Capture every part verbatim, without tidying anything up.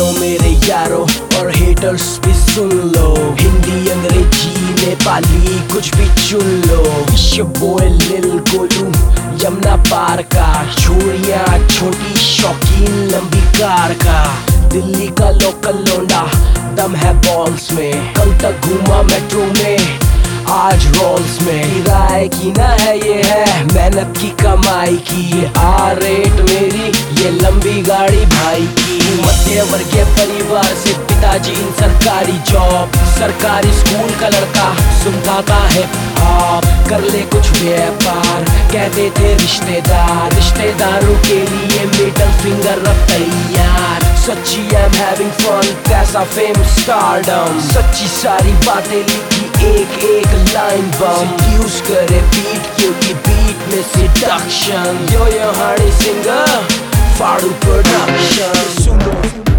मेरे यारों और हेटर्स भी सुन लो, हिंदी अंग्रेजी नेपाली कुछ भी चुन लो। ये बॉय लिल गोलू यमुना पार का, छोरियां छोटी शौकीन लंबी कार का। दिल्ली का लोकल लौंडा दम है बॉल्स में, कल तक घूमा मेट्रो में आज रोल्स में। किराए की ना है ये है मेहनत की कमाई की, आ रेट मेरी ये लंबी गाड़ी भाई की। मध्य वर्गीय परिवार से पिताजी इन सरकारी जॉब, सरकारी स्कूल का लड़का सुनता था हिप हॉप। कर ले कुछ व्यापार कहते थे रिश्तेदार, रिश्तेदारों के लिए मिडल फिंगर अब तैयार। सच्ची आई एम हैविंग फन, पैसा फेम स्टारडम, सच्ची सारी बातें लिखी एक एक लाइन बम। यूज करे बीट क्योंकि बीट में सिडक्शन, यो यो हाड़ी सिंगर फाड़ू प्रोडक्शन। सुनो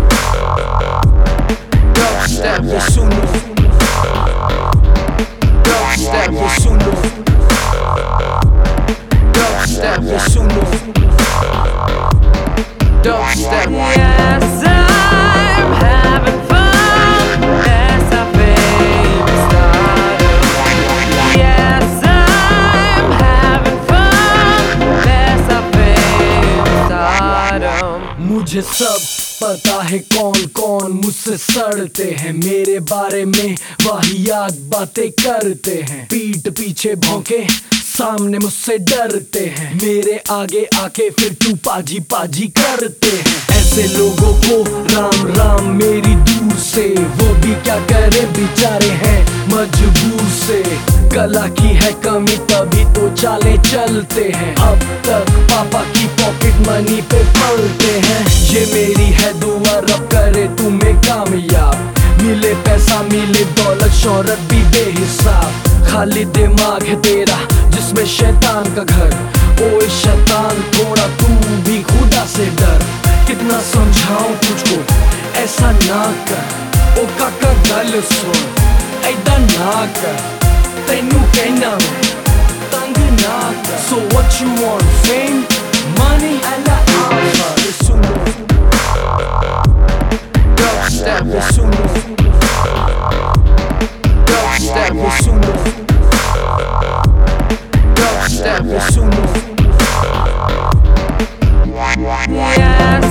डबस्टेप ये सुनो, डबस्टेप ये सुनो, डबस्टेप ये सुनो, dubstep. Yes, I'm having fun. Yes, I fame stardom. Yes, I'm having fun. Yes, I fame stardom. मुझे सब पता है कौन कौन मुझसे सड़ते हैं, मेरे बारे में वाहियात बातें करते हैं। पीठ पीछे भौंके सामने मुझसे डरते हैं, मेरे आगे आके फिर तू पाजी पाजी करते हैं। ऐसे लोगों को राम राम मेरी दूर से, वो भी क्या करे बेचारे हैं मजबूर से। कला की है कमी तभी तो चाले चलते हैं, अब तक पापा की पॉकेट मनी पे पलते हैं। ये मेरी है दुआ रब करे तुम्हें कामयाब, मिले पैसा मिले दौलत शोहरत भी बेहिसाब। खाली दिमाग है तेरा जिसमें शैतान का घर, ओए शैतान थोड़ा तू भी खुदा से डर। कितना समझाऊं तुझको ऐसा ना कर, ओ काका गल सुन ऐदा ना कर, तेनू कहना मैं तंग ना कर। So what you want, fame, money and the alpha? ये सुनो डबस्टेप ये सुनो, डबस्टेप ये सुनो, डबस्टेप ये सुनो। Yes,